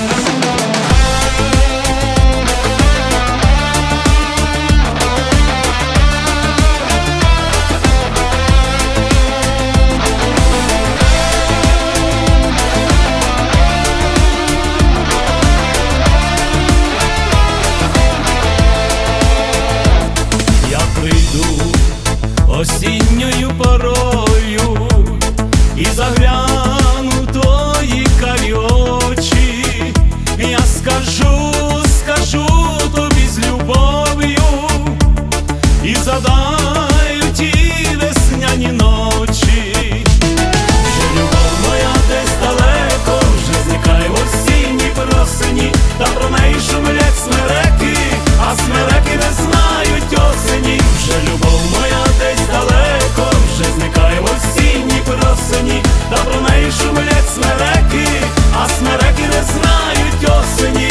Осінньою порою і загляну в твої карі очі, я скажу тобі з любов'ю і задаю ті весняні ночі. Вже любов моя десь далеко, вже зникає в осінній просені, та про неї шумлять смереки, а смереки не знають осені. Вже любов моя десь далеко, вже зникає в осінній просені, та про неї шумлять смереки, а смереки не знають осені.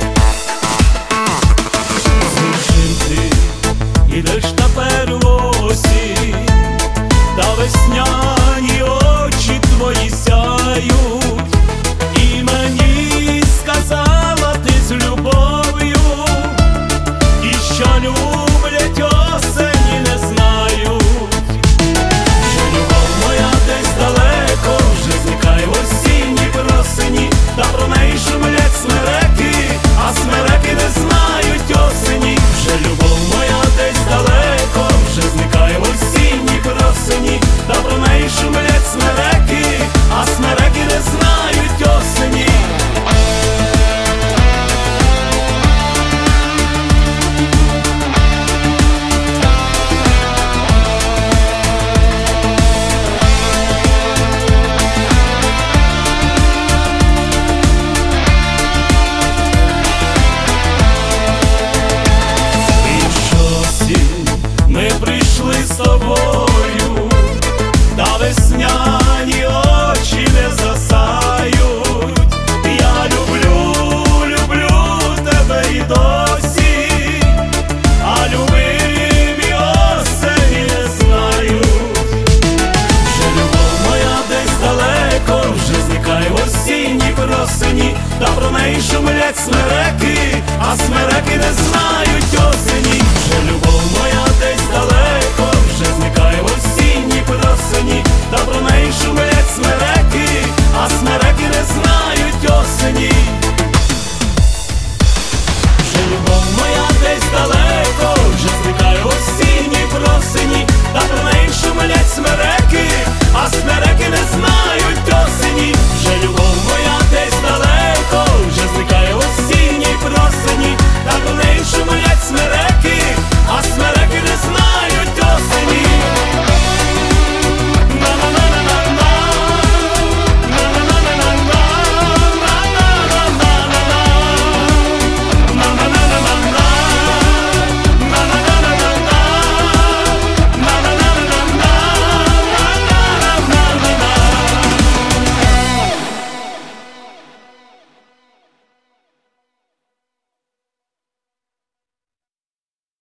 Зачем ти ідеш тепер в осінь, та весняні очі твої сяють, і мені сказала ти з любов'ю, ті, що люблять осені, не знають. Вже любов моя десь далеко, вже зникає в осінній просені, та про неї шумлять смереки, а смереки не знають осені. Вже любов моя десь далеко, вже зникає в осінній просені, та про неї шумлять смереки, а смереки не знають осені. Ми прийшли з тобою, та весняні очі не засають. Я люблю тебе і досі, а любимі осені не знають. Вже любов моя десь далеко, вже зникає в осінній просені, та про неї шумлять смереки, а смереки не знають.